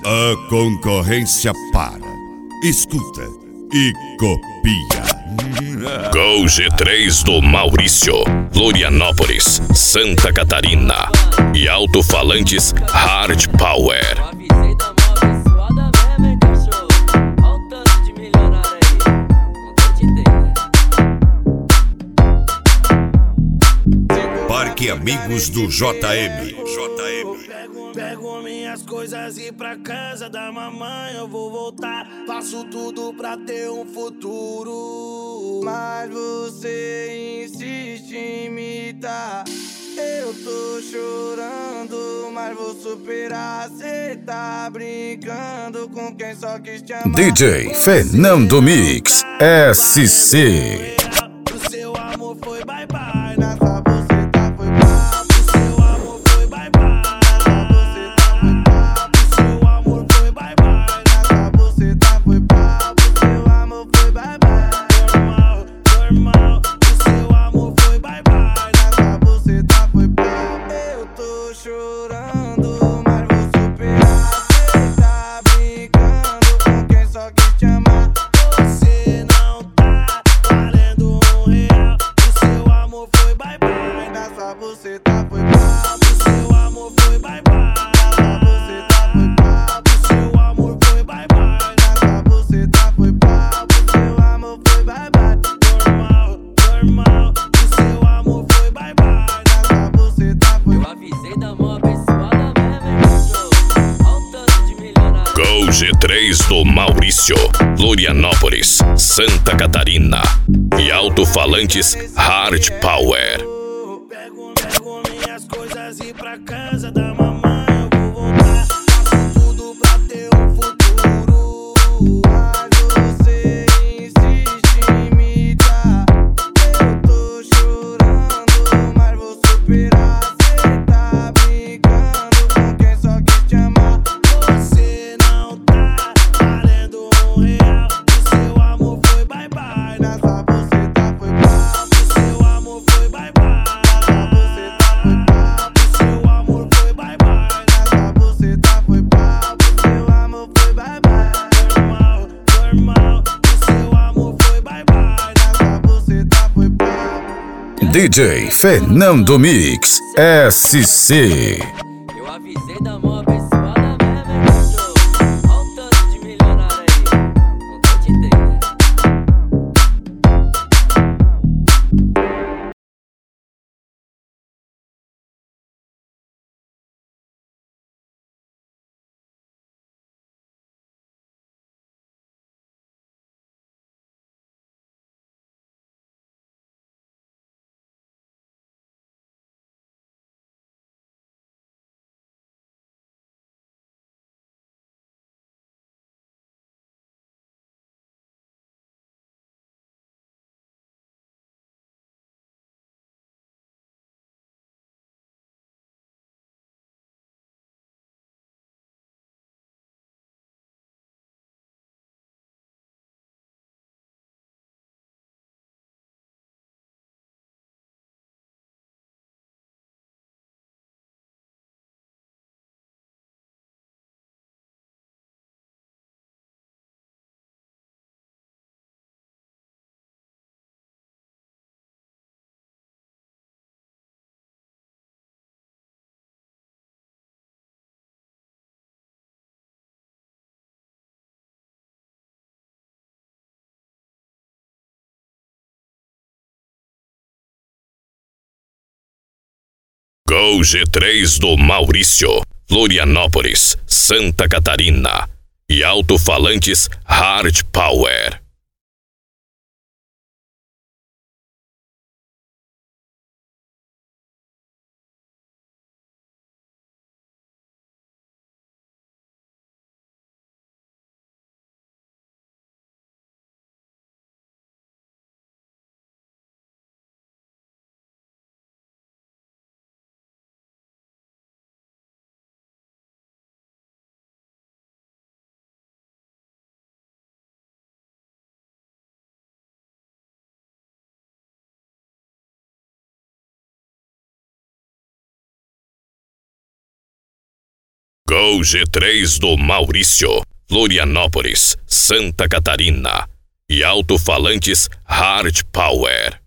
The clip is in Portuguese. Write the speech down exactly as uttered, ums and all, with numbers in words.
A concorrência para, escuta e copia. Gol G três do Maurício, Florianópolis, Santa Catarina. E alto-falantes Hard Power. Parque Amigos do J M. Pego, pego minhas coisas e pra casa da mamãe eu vou voltar. Faço tudo pra ter um futuro, mas você insiste em imitar. Eu tô chorando, mas vou superar. Cê tá brincando com quem só quis te amar. D J Fernando Mix S C. O seu amor foi bye bye, nessa buceta foi pá. O seu amor foi bye bye, nessa buceta foi pá. O seu amor foi bye bye, nessa buceta foi pá. O seu amor foi bye bye. Normal, normal. O seu amor foi bye bye, nessa buceta foi pá. Eu tô chorando, mas vou superar. Cê tá brincando com quem só quis te amar. Você não tá valendo um real. O seu amor foi bye bye, nessa buceta foi pá. O seu amor foi bye bye, nessa buceta foi pá. O seu amor foi bye bye, nessa buceta foi pá. O seu amor foi bye bye. Normal, normal. O seu amor foi bye bye, nessa buceta foi. Eu avisei da mão abençoada mesmo, hein, cachorro? Olha o tanto de milionário. Gol G três do Maurício, Florianópolis, Santa Catarina. E alto-falantes Hard Power. Pego, pego minhas coisas e pra casa da mamãe eu vou voltar. Faço tudo pra ter um futuro, mas você insiste em imitar. Eu tô chorando, mas vou superar. Cê tá brincando com quem só quis te amar. Você não tá valendo um real. O seu amor foi bye bye, nessa buceta foi pá. O seu amor foi bye bye, nessa buceta foi pá. O seu amor foi bye bye, nessa buceta foi pá. O seu amor foi bye bye. Normal, normal. O seu amor foi bye bye, nessa buceta foi pá. D J Fernando Mix S C. Eu avisei da mão abençoada mesmo, hein, cachorro? Olha o tanto de milionário aí, não tô te entendendo. Gol G três do Maurício, Florianópolis, Santa Catarina. E alto-falantes Hard Power. Gol G três do Maurício, Florianópolis, Santa Catarina. E alto-falantes Hard Power.